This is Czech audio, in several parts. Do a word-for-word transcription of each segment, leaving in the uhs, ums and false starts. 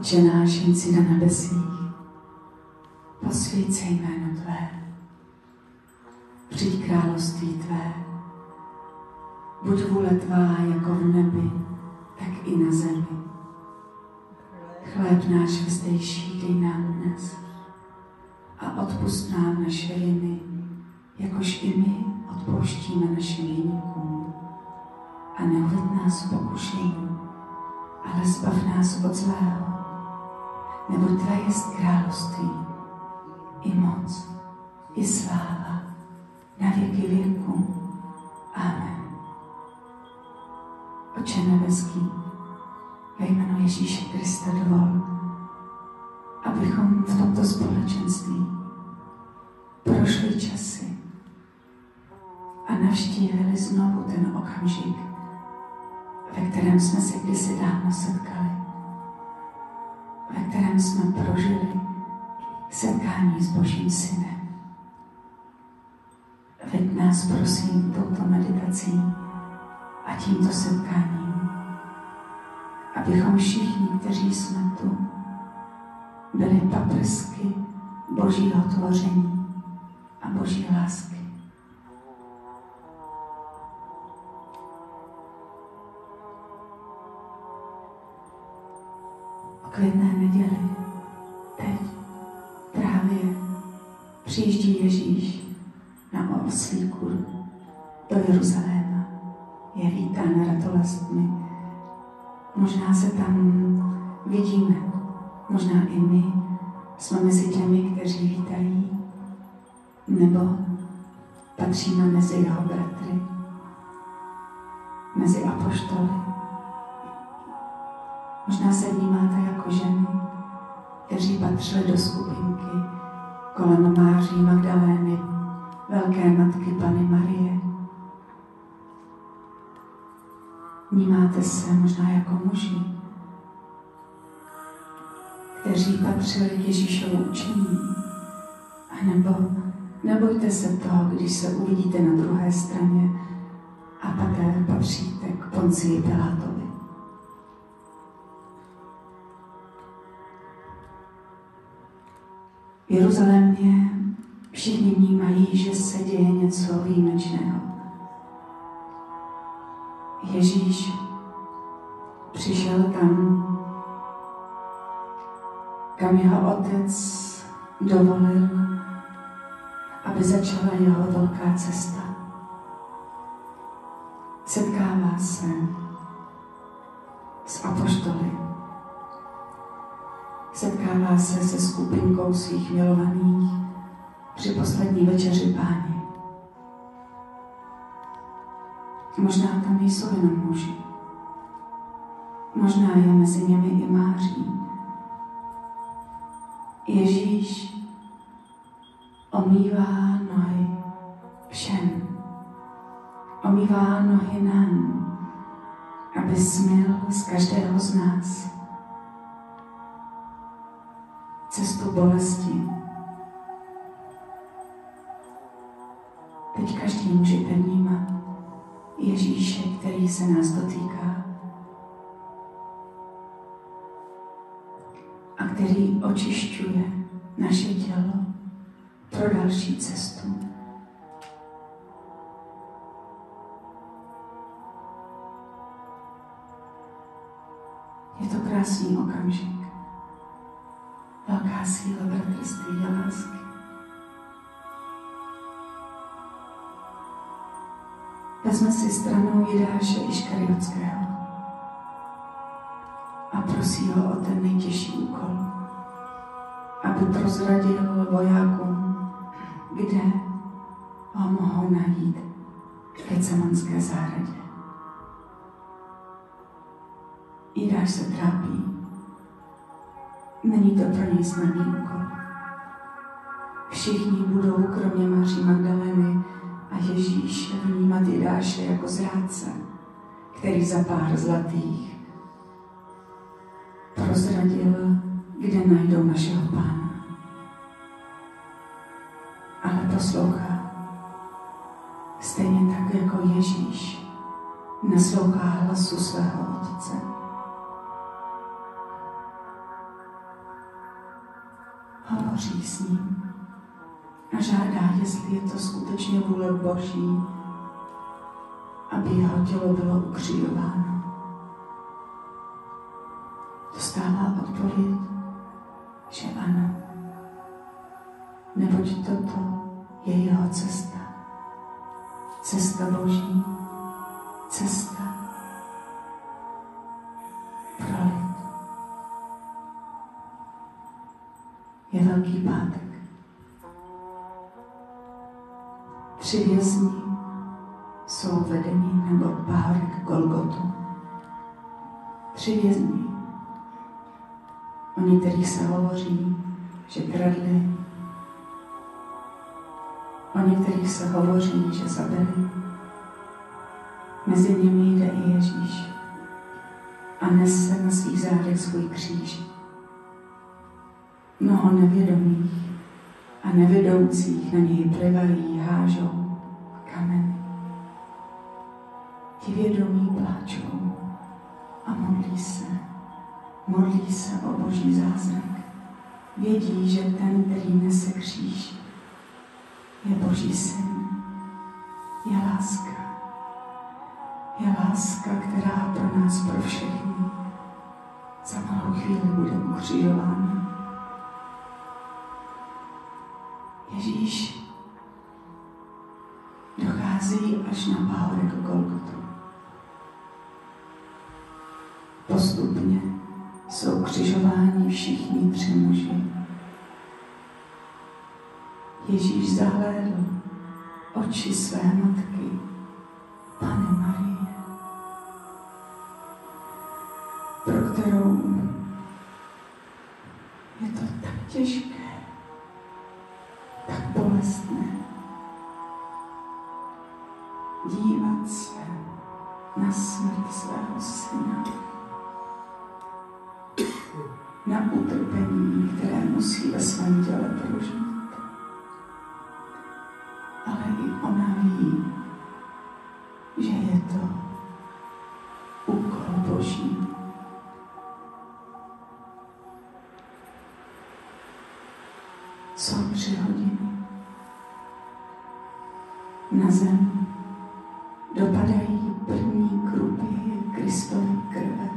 Otče náš, jsi na nebesích, posvěť se jméno Tvé, přijď království Tvé, buď vůle Tvá jako v nebi, tak i na zemi. Chléb náš vzdejší dej nám dnes a odpusť nám naše viny, jakož i my odpouštíme našim viníkům. A neuveď nás v pokušení, ale zbav nás od zlého, neboť Tvé jest království, i moc, i sláva, na věky věků. Amen. Otče nebeský, ve jménu Ježíše Krista dovol, abychom v tomto společenství prošli časy a navštívili znovu ten okamžik, ve kterém jsme se kdysi dávno setkali, ve kterém jsme prožili setkání s Božím Synem. Veď nás, prosím, touto meditací a tímto setkáním, abychom všichni, kteří jsme tu, byli paprsky Božího tvoření a Boží lásky. O klidné neděli teď právě přijíždí Ježíš na oslí kůr do Jeruzaléma. Je vítán ratolestmi. Možná se tam vidíme, možná i my jsme mezi těmi, kteří vítají, nebo patříme mezi jeho bratry, mezi apoštoly. Možná se vnímáte jako ženy, kteří patřili do skupinky kolem Máří Magdalény, velké matky Panny Marie. Vnímáte se možná jako muži, kteří patřili k Ježíšovu učení. A nebo nebojte se toho, když se uvidíte na druhé straně a poté patříte k Poncii Pilátovi. V Jeruzalémě všichni vnímají, že se děje něco výjimečného. Ježíš přišel tam, kam jeho otec dovolil, aby začala jeho velká cesta. Setkává se s apoštoly. Setkává se se skupinkou svých milovaných při poslední večeři Páně. Možná tam nejsou jenom muži. Možná je mezi nimi i Máří. Ježíš omývá nohy všem. Omývá nohy nám, aby smyl z každého z nás cestu bolesti. Teď každý můžete vnímat Ježíše, který se nás dotýká a který očišťuje naše tělo pro další cestu. Je to krásný okamžik. Velká síla bratrství a lásky. Vezme si stranou Jidáše Iškariotského a prosí ho o ten nejtěžší úkol, aby prozradil vojákům, kde ho mohou najít v Getsemanské zahradě. Jidáš se trápí. Není to pro něj snadný úkol. Všichni budou, kromě Maří Magdalény a Ježíše, vnímat Jidáše jako zrádce, který za pár zlatých prozradil, kde najdou našeho Pána. Ale poslouchá. Stejně tak jako Ježíš naslouchá hlasu svého Otce. hovoří s ním a žádá, jestli je to skutečně vůle Boží, aby jeho tělo bylo ukřižováno. Dostává odpověď, že ano, neboť toto je jeho cesta. Cesta Boží, cesta pro lid. Je Velký pátek. Tři vězni jsou vedeni na pahorek Golgotu. Tři vězni. O některých se hovoří, že kradli. O některých se hovoří, že zabili. Mezi nimi jde i Ježíš a nese na svých zádech svůj kříž. Mnoho nevědomých a nevědoucích na něj plivají, hážou kameny. Ti vědomí pláčou a modlí se. Modlí se o Boží zázrak. Vědí, že ten, který nese kříž, je Boží syn. Je láska. Je láska, která pro nás, pro všechny, za malou chvíli bude ukřižována. Ježíš dochází až na pahorek Golgotu. Postupně jsou křižováni všichni tři muži. Ježíš zahlédl oči své matky, Panny Marie, pro kterou je to tak těžké, tak bolestné dívat se na smrt svého syna, na utrpení, které musí ve svém těle prožít. Ale i ona ví, že je to úkol Boží. Jsou tři hodiny. Na zem dopadají první krupy Kristovy krve.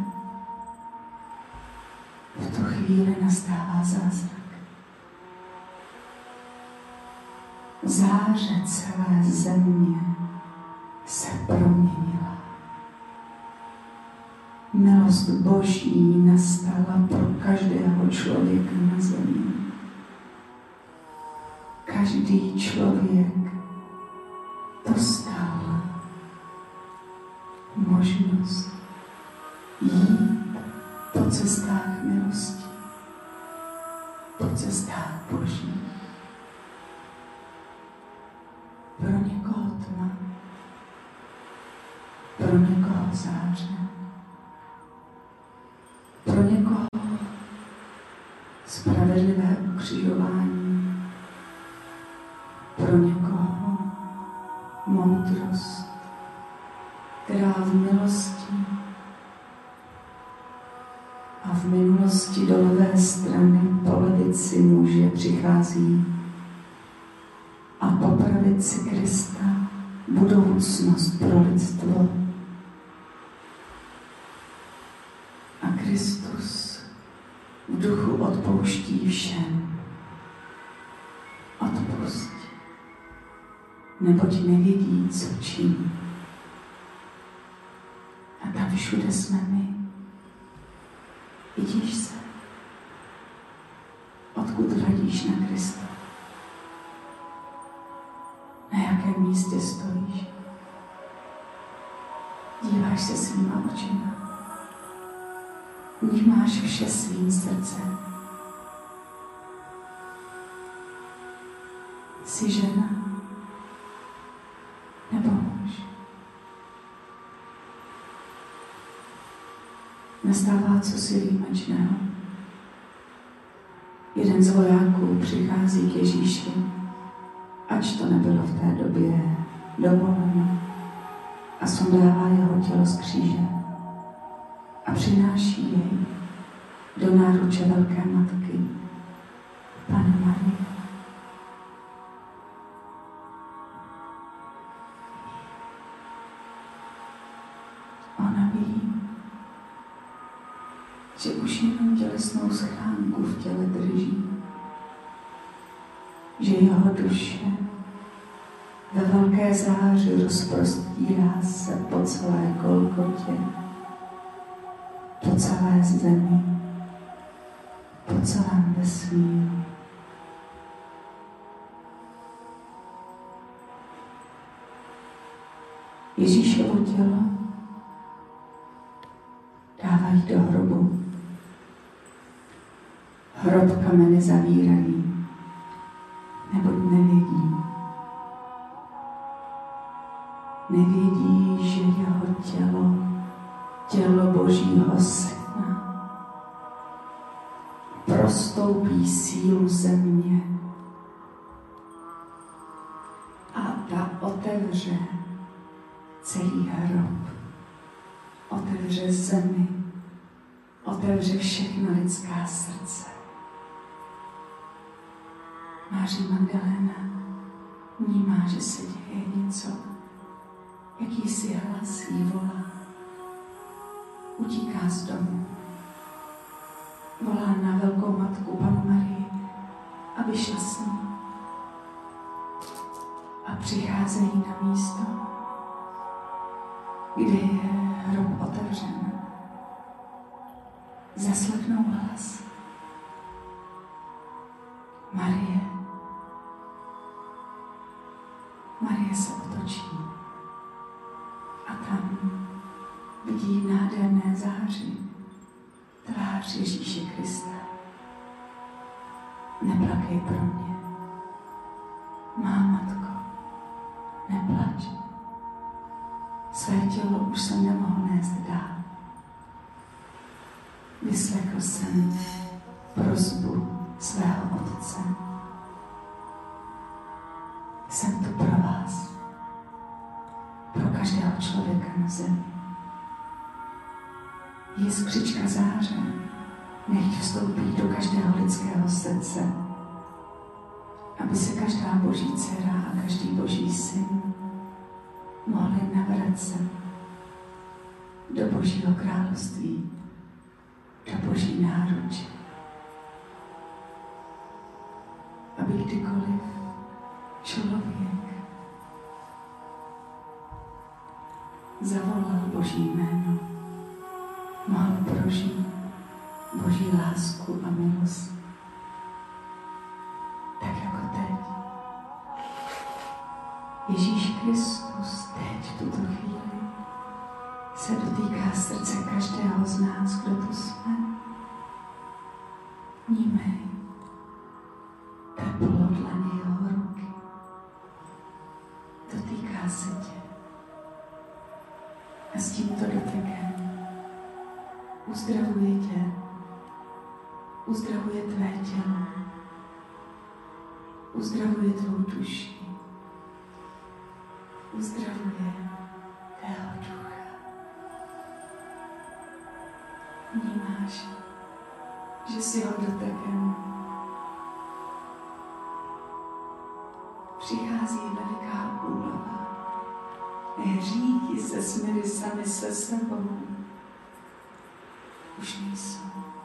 V tu chvíli nastává zázrak. Záře celé země se proměnila. Milost Boží nastala pro každého člověka na zemi. Každý člověk dostal možnost jít po cestách milosti, po cestách Boží. Pro někoho tma, pro někoho záře, pro někoho spravedlivé ukřižování, pro někoho moudrost, která v milosti a v minulosti do levé strany po levici muže přichází a po pravici Krista budoucnost pro lidstvo. A Kristus v duchu odpouští všem. Odpusť, neboť nevědí, co činí. A tam všude jsme my. Vidíš se? Odkud hledíš na Krista? Na jakém místě stojíš? Díváš se svýma očima. Vnímáš vše svým srdcem. Jsi žena nebo muž? Nastává cosi výjimečného. Jeden z vojáků přichází k Ježíši, ač to nebylo v té době dovoleno, a sundává jeho tělo z kříže a přináší jej do náruče Velké Matky, Panny Marie. úžasnou schránku v těle drží, že jeho duše ve velké záři rozprostírá se po celé Golgotě, po celé zemi, po celém vesmíru. Ježíšovo tělo dávají do hrobu. Hrob kameny zavírají, neboť nevědí. Nevědí, že jeho tělo, tělo Božího Syna, prostoupí sílu země a ta otevře celý hrob, otevře zemi, otevře všechna lidská srdce. Máří Magdaléna vnímá, že se děje něco, jakýsi hlas jí volá. Utíká z domu, volá na velkou matku Panu Marii, aby šla s ní. A přicházejí na místo, kde je hrob otevřen. Zaslechnou hlas. Marie. Marie se otočí a tam vidí v nádherné záři tvář Ježíše Krista. Neplakej pro mě. Má matko, neplač. Své tělo už jsem nemohl nést dál. Vyslechl jsem prosbu svého otce. Jsem tu pro vás, pro každého člověka na zemi. Je skřička záře, nechť vstoupí do každého lidského srdce, aby se každá Boží dcera a každý Boží syn mohli navracet do Božího království, do Boží náruče. Aby kdykoliv člověk zavolal Boží jméno, mohl prožít Boží lásku a milost. Tak jako teď. Ježíš Kristus teď v tuto chvíli se dotýká srdce každého z nás, kdo tu jsme. Vnímej teplo dlaně jeho ruky. Dotýká se tě. A s tímto dotykem uzdravuje tě, uzdravuje tvé tělo, uzdravuje tvou duši, uzdravuje tvého ducha. Vnímáš, že s jeho dotekem přichází veliká úleva. Hříchy se smíry sami se sebou už nejsou.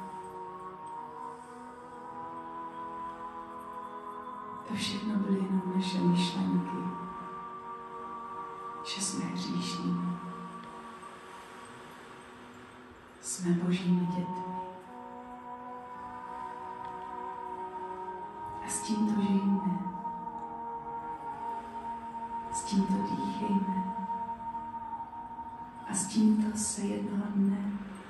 To všechno byly jenom naše myšlenky, že jsme hříšní. Jsme Božími dětmi. A s tímto žijeme. S tímto dýchejme. A s tímto se jednoho dne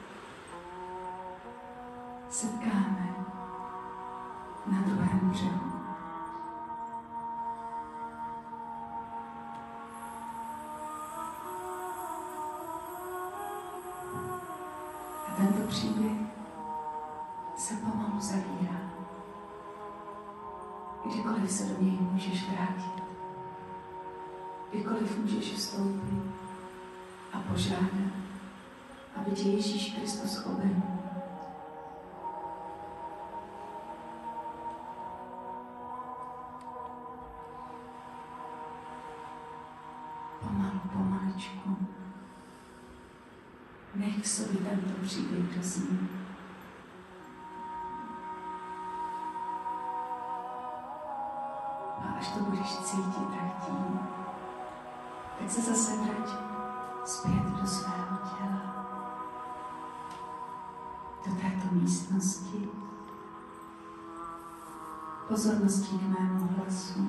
setkáme na druhém břehu. A tento příběh se pomalu zavírá. Kdykoliv se do něj můžeš vrátit. Kdykoliv můžeš vstoupit a požádat, aby tě Ježíš Kristus obejmul. Pomalu, pomaličku. Nech v sobě tento příběh dozní. až to budeš cítit a chtít, tak se zase vrať zpět do svého těla, do této místnosti, pozorností k mému hlasu.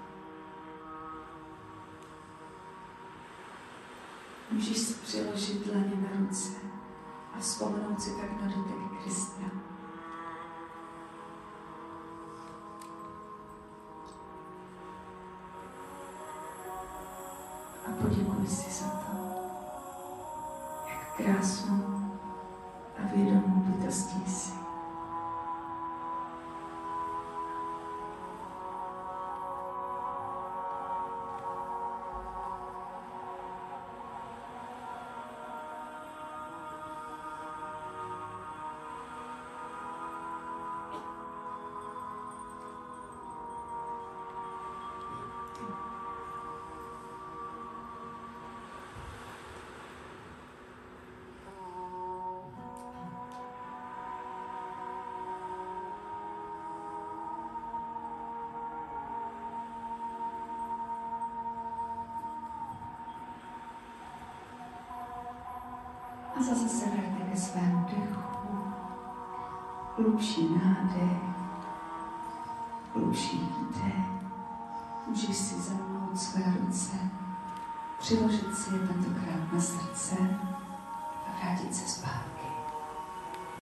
Můžeš si přiložit dlaně na ruce a vzpomenout si tak na dotek Krista. A poděkuj si za to, jak krásnou a vědomou bytostí jsi. A zase se vraťte ke svému dechu. Hlubší nádech, hlubší výdech. Můžeš si zamnout své ruce, přiložit si je tentokrát na srdce a vrátit se zpátky.